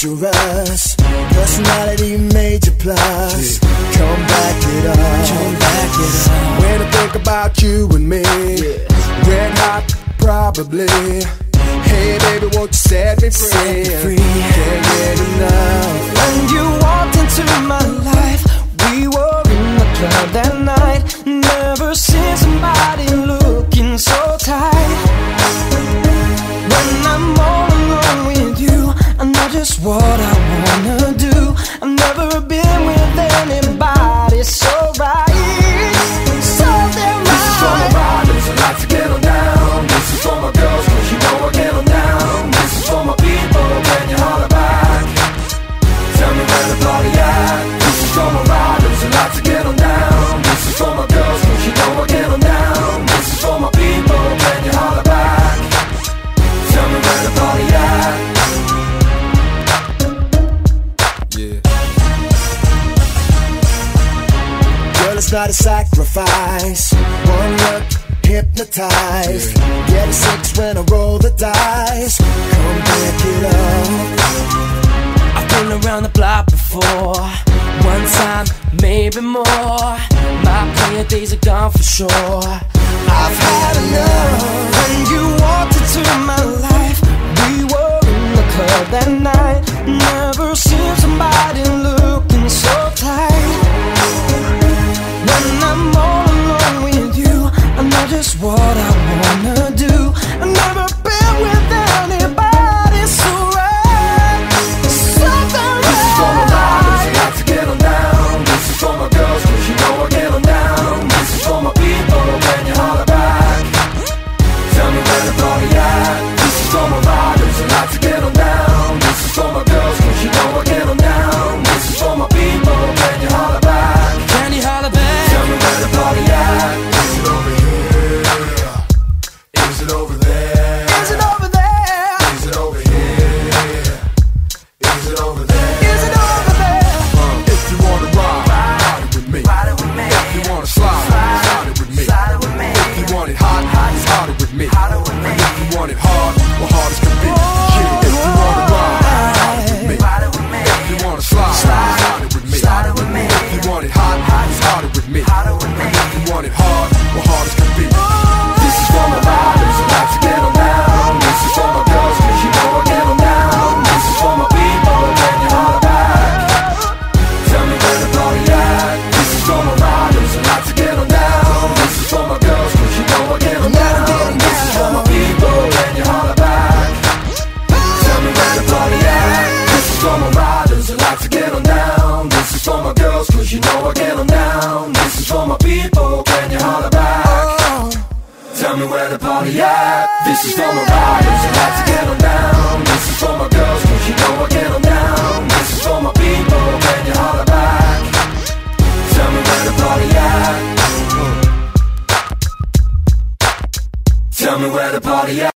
dangerous. Personality major plus. Come back it up. When I think about you and me, red hot probably. Hey baby, won't you set me free? Can't get enough. When you walked into my life, we were in the club that night. Never seen somebody looking so tight. When I'm all alone with you, I know just what I wanna do. I've never been with anybody so right, so damn right. This is for my riders who like to get on down. This is for my girls, cause you know I get on down. This is for my people, can you holler back? Tell me where the party at. This is for my riders who like to get on down. This is for my girls, cause you know I get on down. This is for my people, can you holler back? Tell me where the party at. Yeah. Girl, it's not a sacrifice. One look, hypnotized. Get a six when I roll the dice. Come back it up. I've been around the block before. One time, maybe more. My player days are gone for sure. I've had enough. When you walked into my life, we were in the club that night. Never seen somebody looking so tight. When I'm all alone with you, I know just what I wanna do. I've never been with anybody so right, so damn right. This is for my riders who like to get on down. This is for my girls, cause you know I get on down. This is for my people, can you holler back? Tell me where the party at. This is for my riders who like to get on down. This is for my girls, cause you know I get on down. This is for my people, can you holler back? Can you holler back? Tell me where the party at. Is it over here? Is it over there? Is it over there? Is it over here? Is it over there? Is it over there? If you wanna ride it with me. If you wanna slide it with me. If you want it hot, hot it with me. And if you want it hard, well hard as can be. Yeah, if you wanna ride it with me. If you wanna slide it with me. If you want it hot, hot it with me. And if you want it hard, well hard as can be. This is for my riders who like to get on down. This is for my girls, cause you know I get on down. This is for my people, can you holler back? Tell me where the party at. This is for my riders who like to get on down. This is for my girls, cause you know I get on down. This is for my people, can you holler back? Tell me where the party at. This is for my riders who like to get on down. This is for my girls, cause you know I get on down. This is for my people, can you holler back? Tell me where the party at. This is for my riders who like to get on down. This is for my girls, cause you know I get on down. This is for my people, can you holler back? Tell me where the party at. Tell me where the party at.